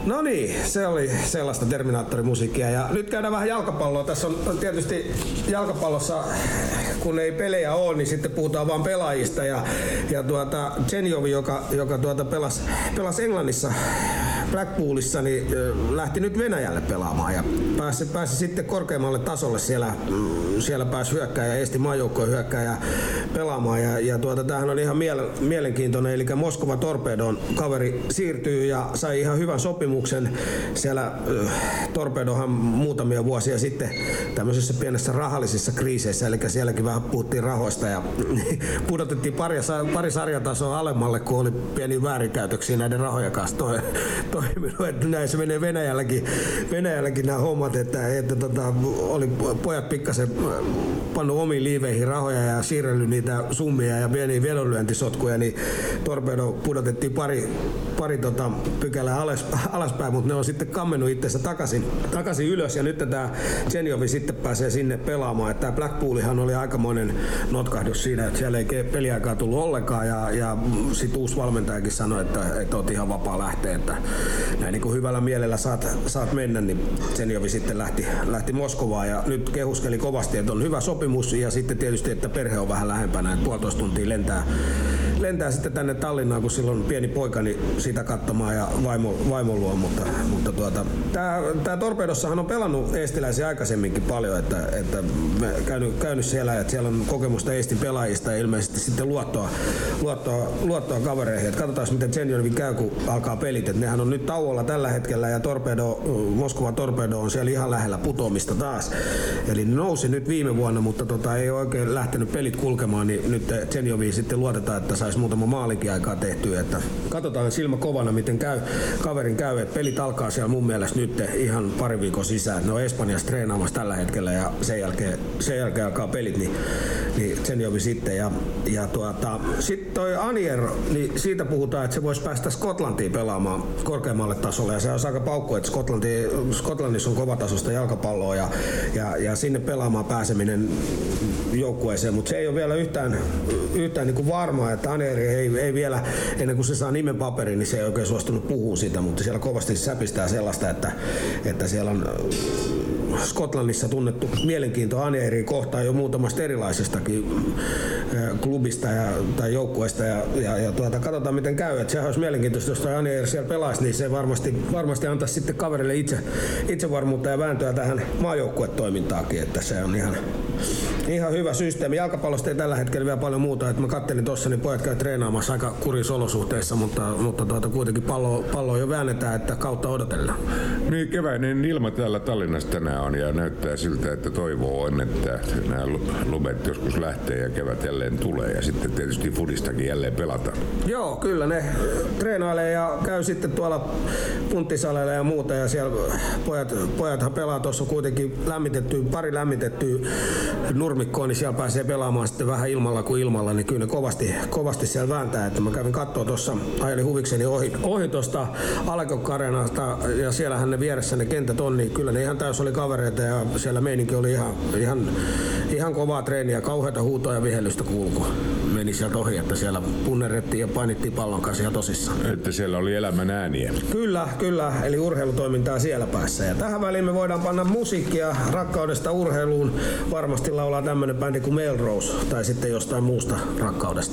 No niin, se oli sellaista Terminaattori-musiikkia. Ja nyt käydään vähän jalkapalloa. Tässä on, on tietysti jalkapallossa, kun ei pelejä ole, niin sitten puhutaan vaan pelaajista. Ja, ja tuota, Zenjovi, joka, joka tuota pelasi, pelasi Englannissa Blackpoolissa, niin lähti nyt Venäjälle pelaamaan ja pääsi, pääsi sitten korkeammalle tasolle. Siellä, siellä pääsi hyökkääjä, esti maajoukkojen hyökkääjä pelaamaan. Ja, ja tuota, tämähän on ihan miele, mielenkiintoinen, eli Moskova Torpedon kaveri siirtyy ja sai ihan hyvän sopimuksen. Siellä äh, Torpedohan muutamia vuosia sitten tämmöisessä pienessä rahallisissa kriiseissä, eli sielläkin vähän puhuttiin rahoista ja pudotettiin pari, pari sarjatasoa alemmalle, kun oli pieni väärinkäytöksiä näiden rahojen kanssa toi, toiminut. Että näin se menee Venäjälläkin, Venäjälläkin nämä hommat, että, että tota, oli pojat pikkasen pannut omiin liiveihin rahoja ja siirrellyt niitä summia ja pieniä vedonlyöntisotkuja, niin Torpedo pudotettiin pari, pari tota, pykälää alas, alaspäin, mutta ne on sitten kammennut itsensä takaisin, takaisin ylös ja nyt tämä Zenjovi sitten pääsee sinne pelaamaan. Tämä Blackpoolihan oli aikamoinen notkahdus siinä, että siellä ei peliaikaa tullut ollenkaan ja, ja sitten uusi valmentajakin sanoi, että, että olet ihan vapaa lähteä, että näin niin kuin hyvällä mielellä saat, saat mennä, niin Zenjovi sitten lähti, lähti Moskovaan ja nyt kehuskeli kovasti, että on hyvä sopimus ja sitten tietysti, että perhe on vähän lähempänä, että puolitoista tuntia lentää, lentää sitten tänne Tallinnaan, kun silloin pieni poika, niin sitä katsomaan ja vaimo, vaimo luo, mutta, mutta tuota, tämä Torpedossahan on pelannut eestiläisiä aikaisemminkin paljon, että, että käynyt, käynyt siellä, että siellä on kokemusta Eestin pelaajista ja ilmeisesti sitten luottoa, luottoa, luottoa kavereihin. Että katsotaan, miten Zenjovi käy, kun alkaa pelit. Et nehän on nyt tauolla tällä hetkellä ja Torpedo, Moskova Torpedo on siellä ihan lähellä putoamista taas. Eli ne nousi nyt viime vuonna, mutta tota, ei ole oikein lähtenyt pelit kulkemaan, niin nyt Zenjovi sitten luotetaan, että saisi muutama maalinkin aikaa tehtyä. Että katsotaan silmä kovana, miten käy, kaverin käy. Et pelit alkaa siellä mun mielestä nyt ihan pari viikon sisään. Ne on Espanjassa treenaamassa tällä hetkellä ja sen jälkeen, sen jälkeen alkaa pelit, niin, niin Zenjovi sitten. Ja, ja tuota, sitten toi Anier, niin siitä puhutaan, että se voisi päästä Skotlantiin pelaamaan korkeammalle tasolle. Ja se on aika paukku, että Skotlanti, Skotlannissa on kovatasosta jalkapalloa ja, ja, ja sinne pelaamaan pääseminen joukkueeseen, mutta se ei ole vielä yhtään, yhtään niin kuin varmaa, että Anieri ei, ei vielä, ennen kuin se saa nimen paperin, niin se ei oikein suostunut puhua sitä, mutta siellä kovasti säpistää sellaista, että, että siellä on Skotlannissa tunnettu mielenkiinto Anieriin kohtaan jo muutamasta erilaisestakin klubista ja, tai joukkueesta ja, ja, ja tuota, katsotaan miten käy. Että sehän olisi mielenkiintoista, jos Anieri siellä pelaisi, niin se varmasti, varmasti antaisi sitten kaverille itse, itsevarmuutta ja vääntöä tähän maajoukkuetoimintaakin, että se on ihan, ihan hyvä systeemi. Jalkapallosta ei tällä hetkellä vielä paljon muuta, että mä kattelin tuossa, niin pojat käy treenaamassa aika kurissa olosuhteissa, mutta, mutta tuota, kuitenkin pallo, pallo jo väännetään, että kautta odotellaan. Niin, keväinen ilma täällä Tallinnassa tänään on ja näyttää siltä, että toivoo on, että nämä lumet joskus lähtee ja kevät jälleen tulee ja sitten tietysti fudistakin jälleen pelataan. Joo, kyllä ne treenailee ja käy sitten tuolla punttisaleilla ja muuta ja siellä pojat, pojathan pelaa tuossa kuitenkin lämmitetty, pari lämmitettyä nurmikkoa, niin siellä pääsee pelaamaan sitten vähän ilmalla kuin ilmalla, niin kyllä ne kovasti, kovasti siellä vääntää, että mä kävin kattoo tuossa, ajelin huvikseni ohi, ohi tuosta Alekok-areenasta ja siellähän ne vieressä ne kentät on, niin kyllä ne ihan täys oli kavereita ja siellä meininki oli ihan, ihan, ihan kovaa treeniä, kauheata huutoa ja vihellystä kuuluu. Meni sieltä ohi, että siellä punnerrettiin ja painittiin pallon kanssa ihan tosissaan. Että siellä oli elämän ääniä. Kyllä, kyllä, eli urheilutoimintaa siellä päässä. Ja tähän väliin me voidaan panna musiikkia rakkaudesta urheiluun. Varmasti laulaa tämmönen bändi kuin Melrose tai sitten jostain muusta rakkaudesta.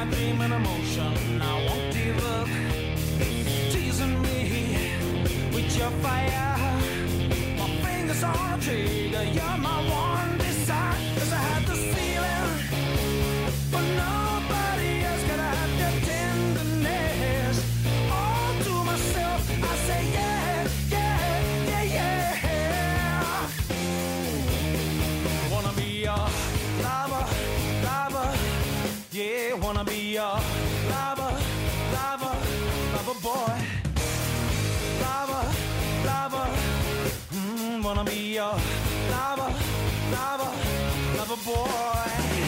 my dream and emotion. I won't give up. Teasing me with your fire. My fingers on a trigger. You're my one desire. 'Cause I had the feeling, but nobody else could have the tenderness. All to myself, I say yeah, yeah, yeah, yeah. Wanna be your lover, lover. Yeah, wanna be your lover, lover, lover boy. Lover, lover. Mm, wanna be your lover, lover, lover boy.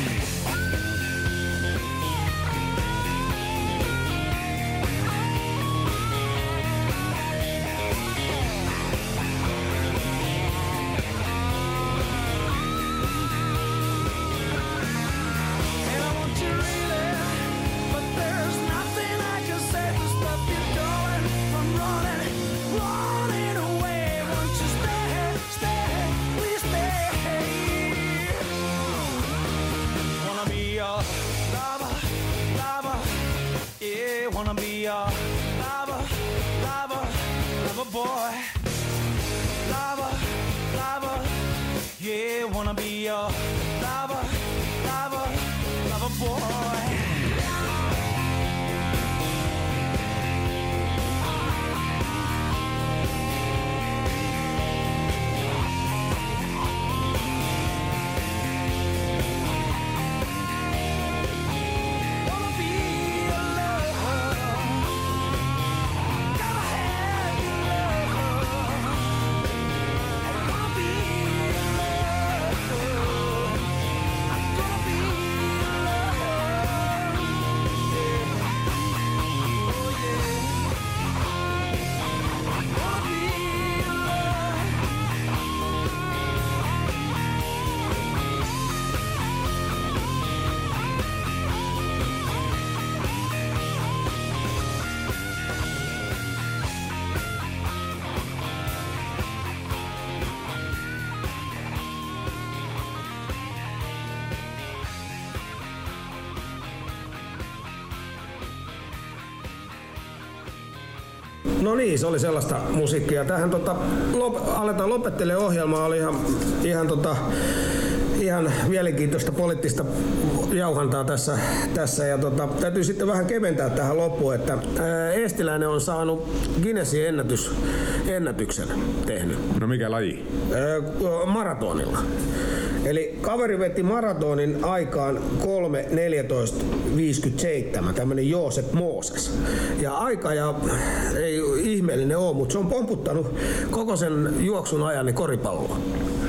Wanna be your lover, lover, lover boy. Lover, lover, yeah, wanna be your lover, lover, lover boy. No niin, se oli sellaista musiikkia. Tähän tota, lop, aletaan lopettelemaan ohjelmaa. Oli ihan, ihan, tota, ihan mielenkiintoista poliittista jauhantaa tässä. tässä ja tota, täytyy sitten vähän keventää tähän loppuun, että ää, eestiläinen on saanut Guinnessin ennätys, ennätyksen tehnyt. No mikä laji? Ää, maratonilla. Eli kaveri veti maratonin aikaan kolme neljätoista viisikymmentäseitsemän, tämmönen Josep Moses. Ja aika ja ei ihmeellinen ole, mutta se on pomputtanut koko sen juoksun ajan niin koripalloa.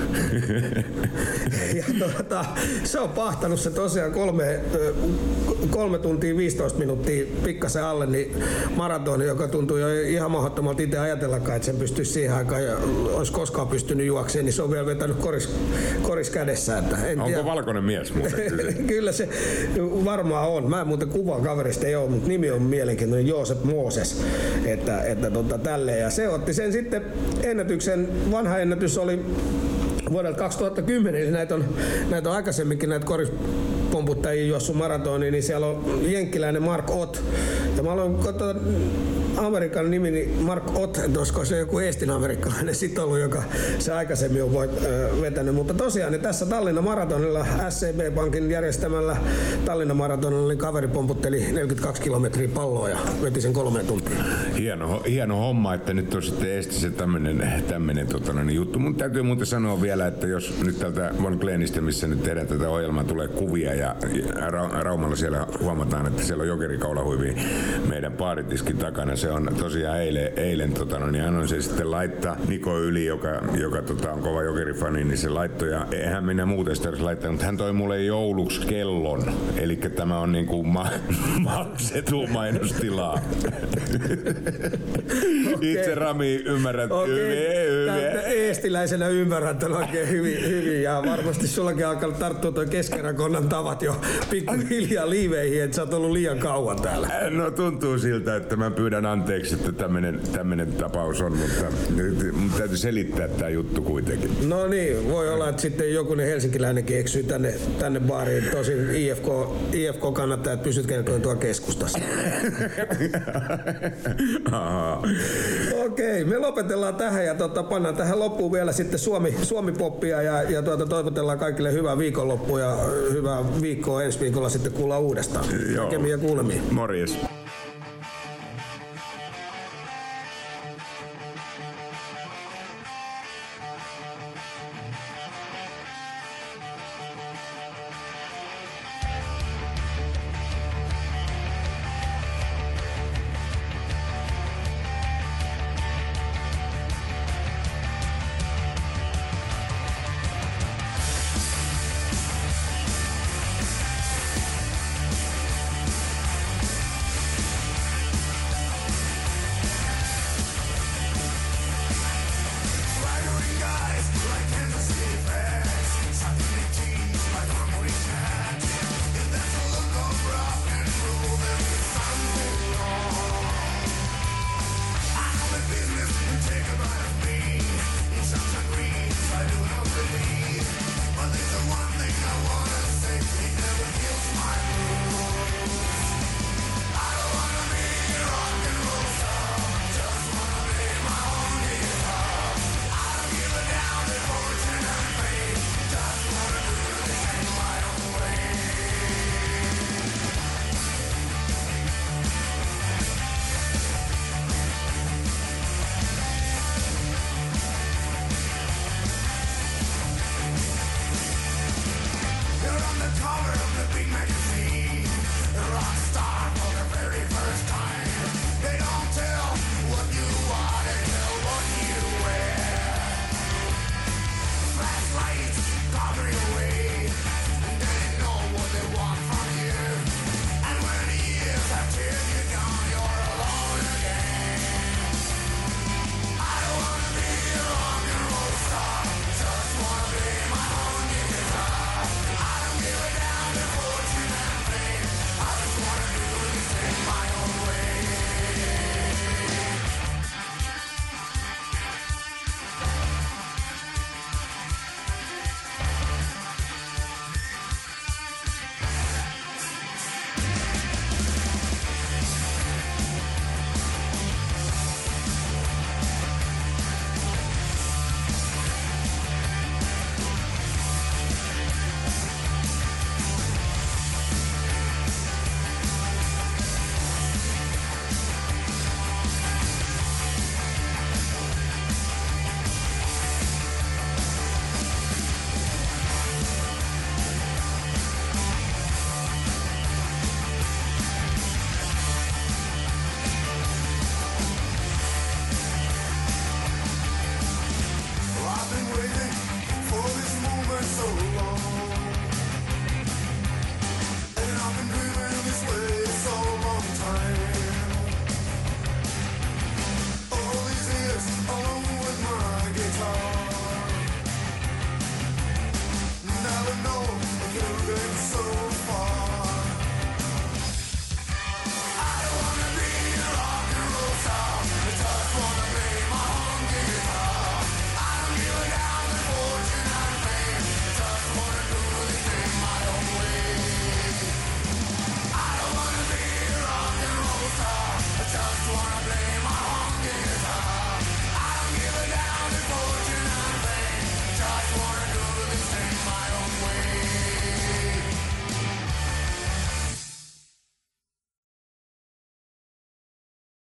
Ja tuota, se on pahtanut se tosiaan kolme, kolme tuntia viisitoista minuuttia pikkasen alle niin maratoni, joka tuntuu jo ihan mahdottomalta itse ajatellakaan, että sen pystyisi siihen aikaan ja olisi koskaan pystynyt juokseen, niin se on vielä vetänyt koris, koris kädessä. Että en Onko tiedä. valkoinen mies muuten? Kyllä se varmaan on. Mä en muuten kuvaa kaverista ei ole, mutta nimi on mielenkiintoinen Josep Moses. Että, että tota, tälleen. Ja se otti sen sitten ennätyksen, vanha ennätys oli vuodelta kaksituhattakymmenen, eli näitä on, näitä on aikaisemminkin näitä korispomputtajia juossut maratoniin, niin siellä on jenkkiläinen Mark Ott. Ja mä aloin katsoa Amerikan nimi, niin Mark Ott, että olisiko se joku eestin amerikkalainen sit ollut, joka se aikaisemmin on voit, ö, vetänyt. Mutta tosiaan niin tässä Tallinnan maratonilla, S C B-pankin järjestämällä Tallinnan maratonilla, niin kaveri pomputteli neljäkymmentäkaksi kilometriä palloa ja veti sen kolme tuntia. Hieno, hieno homma, että nyt on sitten eestissä tämmönen, tämmönen tota, niin juttu. Mun täytyy muuten sanoa vielä, että jos nyt tältä Von Glenistä, missä nyt tehdään tätä ohjelmaa, tulee kuvia ja, ja Ra- Raumalla siellä huomataan, että siellä on jokerikaulahuivi meidän baaritiskin takana. Se on tosiaan eilen, eilen tota, no, niin annoin se sitten laittaa Niko Yli, joka, joka tota, on kova jokerifani, niin se laittoi ja eihän minä muuten sitä olisi laittanut, mutta hän toi mulle jouluksi kellon. Eli tämä on niinku ma- maksettu mainostilaa. Okay. Itse Rami ymmärrät okay. hyvin. Eestiläisenä ymmärrän tämän oikein hyvin, hyvin ja varmasti sullakin alkaa tarttua tuo keskeräkonnan alkavat jo pikkuhiljaa liiveihin, että sä oot ollut liian kauan täällä. No tuntuu siltä, että mä pyydän anteeksi, että tämmönen, tämmönen tapaus on, mutta nyt mun täytyy selittää tää juttu kuitenkin. No niin, voi olla, että sitten jokunen helsinkiläinenkin eksyy tänne, tänne baariin. Tosin I F K, I F K kannattaa, että pysytkelköön tuolla keskustassa. Okei, me lopetellaan tähän ja tota, pannaan tähän loppuun vielä sitten Suomi, Suomi-poppia ja, ja tuota, toivotellaan kaikille hyvää viikonloppua ja hyvää viikkoa ensi viikolla sitten kuullaan uudestaan. Joo. Näkemiin ja kuulemiin. Morjes.